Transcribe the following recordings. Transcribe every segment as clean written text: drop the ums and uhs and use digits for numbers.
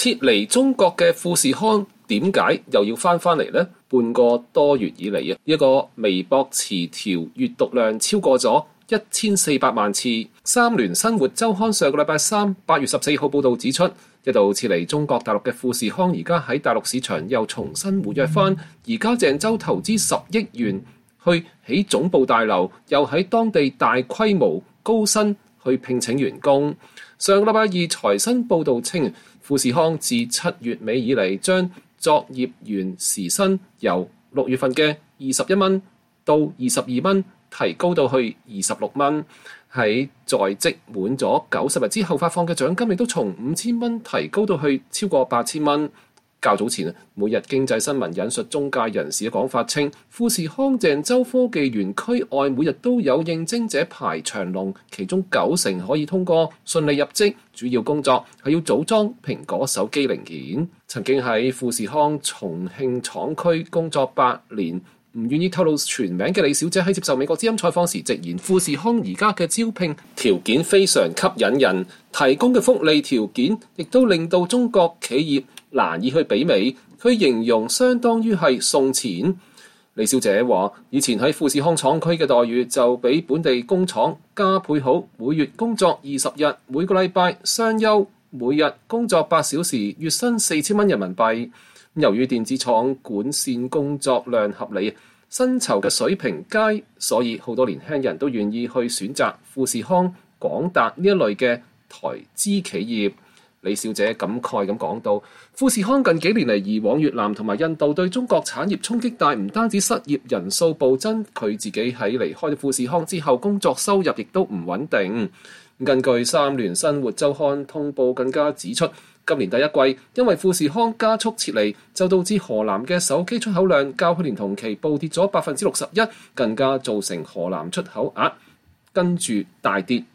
撤離中國嘅富士康點解又要翻嚟呢？半個多月以嚟一個微博詞條閱讀量超過咗1400萬次。三聯生活週刊上個禮拜三8月14號報導指出，一度撤離中國大陸嘅富士康而家喺大陸市場又重新活躍翻。而家鄭州投資10億元去起總部大樓，又喺當地大規模高薪去聘請員工。上個禮拜二財新報導稱，富士康自7月尾以嚟將作業員時薪由6月份嘅21蚊到22蚊提高到去26蚊。喺在職滿咗90日之後發放嘅獎金亦都從5000蚊提高到去超過8000蚊。較早前每日經濟新聞引述中介人士嘅講法稱，富士康鄭州科技園區外每日都有應徵者排長龍，其中90%可以通過順利入職。主要工作係要組裝蘋果手機零件。曾經喺富士康重慶廠區工作8年，唔願意透露全名嘅李小姐喺接受美國之音採訪時直言，富士康而家嘅招聘條件非常吸引人，提供嘅福利條件亦都令到中國企業難以去媲美。佢形容相當於係送錢。李小姐話，以前喺富士康廠區嘅待遇就比本地工廠加倍好，每月工作20日，每個禮拜雙休，每日工作8小時，月薪4000蚊人民幣。由於電子廠管線工作量合理，薪酬嘅水平佳，所以好多年輕人都願意去選擇富士康、廣達呢一類嘅台資企業。李小姐感慨咁講到，富士康近幾年嚟移往越南同埋印度，對中國產業衝擊大，唔單止失業人數暴增，佢自己喺離開富士康之後，工作收入亦都唔穩定。根據三聯生活週刊通報更加指出，今年第一季因為富士康加速撤離，就導致河南嘅手機出口量較去年同期暴跌咗61%，更加造成河南出口額跟住大跌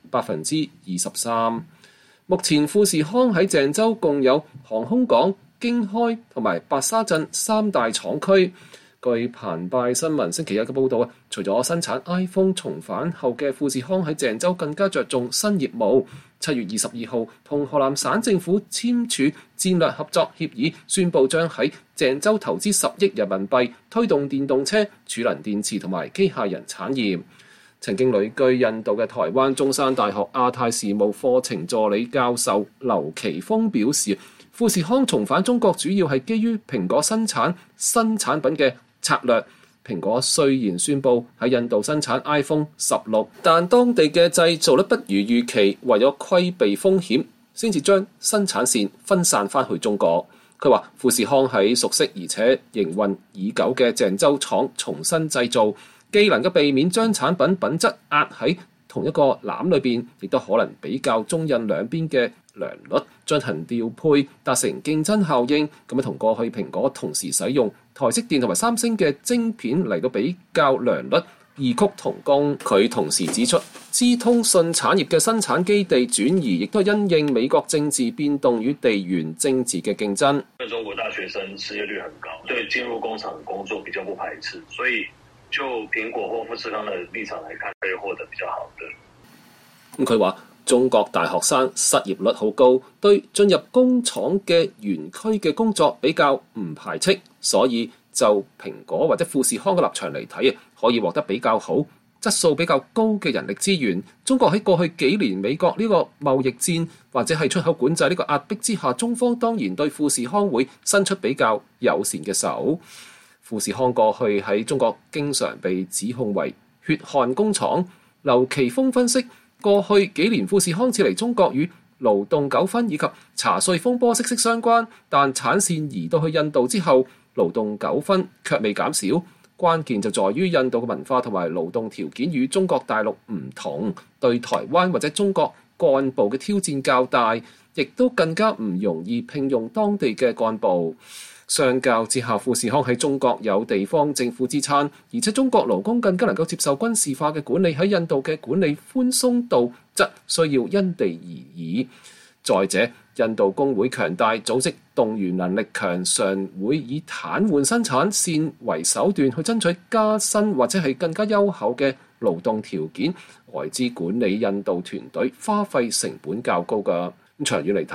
23%。目前富士康喺鄭州共有航空港、經開同埋白沙鎮3大廠區。據澎湃新聞星期一嘅報導，除咗生產 iPhone 重返後嘅富士康喺鄭州更加着重新業務。7月22號同河南省政府簽署戰略合作協議，宣布將喺鄭州投資10億人民幣推動電動車、儲能電池同埋機械人產業。曾經旅居印度嘅台灣中山大學亞太事務課程助理教授劉奇峰表示，富士康重返中國主要係基於蘋果生產新產品嘅策略。蘋果雖然宣布喺印度生產 iPhone 16，但當地嘅製造率不如預期，為咗規避風險，先至將生產線分散翻去中國。佢話富士康喺熟悉而且營運已久嘅鄭州廠重新製造，既能夠避免將產品品質壓喺同一個籃裏邊，亦都可能比較中印兩邊嘅良率進行調配，達成競爭效應。咁樣同過去蘋果同時使用台積電同埋三星嘅晶片嚟到比較良率異曲同工。佢同時指出，資通訊產業嘅生產基地轉移，亦都係因應美國政治變動與地緣政治嘅競爭。 中國大學生失業率很高，對進入工廠工作比較不排斥，所以就蘋果或富士康的立場來看，可以獲得比較好的。 佢話中國大學生失業率好高，對進入工廠嘅園區嘅工作比較唔排斥，所以就蘋果或者富士康嘅立場嚟睇啊，可以獲得比較好、質素比較高嘅人力資源。中國喺過去幾年美國呢個貿易戰或者係出口管制呢個壓迫之下，中方當然對富士康會伸出比較友善嘅手。富士康過去喺中國經常被指控為血汗工廠。劉奇峰分析，過去幾年富士康撤離中國與勞動糾紛以及查稅風波息息相關，但產線移到去印度之後，勞動糾紛卻未減少。關鍵就在於印度嘅文化同埋勞動條件與中國大陸唔同，對台灣或者中國幹部嘅挑戰較大，亦都更加唔容易聘用當地嘅幹部。相較之下，富士康喺中國有地方政府支撐，而且中國勞工更加能夠接受軍事化嘅管理，喺印度嘅管理寬鬆度則需要因地而異。再者，印度工會強大，組織動員能力強，常會以癱瘓生產線為手段去爭取加薪或者係更加優厚嘅勞動條件。外資管理印度團隊花費成本較高㗎。咁長遠嚟睇啊，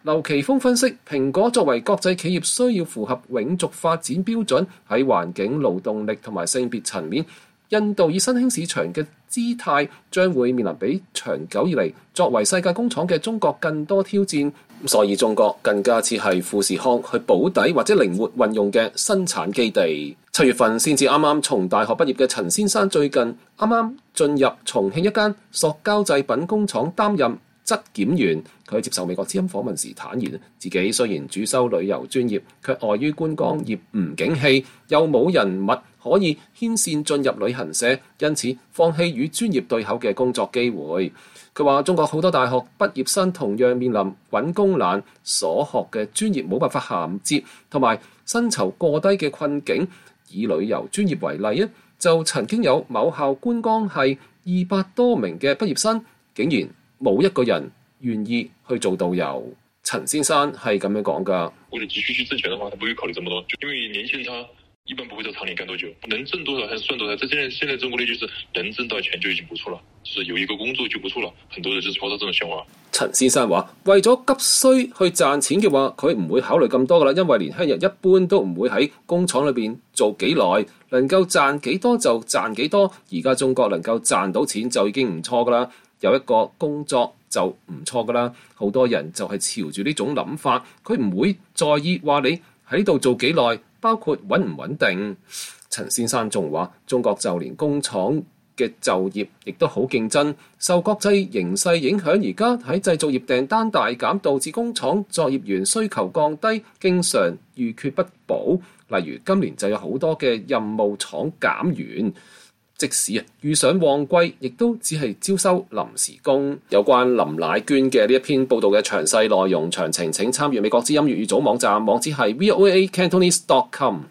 劉奇峰分析，蘋果作為國際企業，需要符合永續發展標準，喺環境、勞動力同埋性別層面，印度以新興市場嘅姿態將會面臨比長久以嚟作為世界工廠嘅中國更多挑戰，所以中國更加似係富士康去保底或者靈活運用嘅生產基地。7月份先至啱啱從大學畢業嘅陳先生，最近啱啱進入重慶一間塑膠製品工廠擔任質檢員。佢接受美國之音訪問時坦言，自己雖然主修旅遊專業，卻礙於觀光業唔景氣，又冇人物可以牽線進入旅行社，因此放棄與專業對口嘅工作機會。佢話中國好多大學畢業生同樣面臨揾工難、所學嘅專業冇辦法銜接，同埋薪酬過低嘅困境。以旅遊專業為例，就曾經有某校觀光系200多名嘅畢業生，竟然冇一個人願意去做導遊。陳先生係咁樣講㗎。 為了繼續去掙錢的話，他不會考慮這麼多，因為年輕人他一般不會在廠裏幹多久，能掙多少還是算多少。現在中國的就是能掙到錢就已經不錯了，就是有一個工作就不錯了。很多人就是抱着這種想法。 陳先生話：為咗急需去賺錢嘅話，佢唔會考慮咁多噶啦，因為年輕人一般都唔會喺工廠裏邊做幾耐，能夠賺幾多就賺幾多。而家中國能夠賺到錢就已經唔錯噶啦，有一個工作就唔錯噶啦。好多人就係朝住呢種諗法，佢唔會在意話你喺呢度做幾耐，包括穩唔穩定。陳先生仲話：中國就連工廠嘅就業亦都好競爭，受國際形勢影響，而家喺製造業訂單大減，導致工廠作業員需求降低，經常遇缺不補。例如今年就有好多嘅任務廠減員，即使遇上旺季，亦都只係招收臨時工。有關林乃娟嘅呢一篇報道嘅詳細內容詳情，請參閱美國之音粵語組網站，網址係voacantonese.com。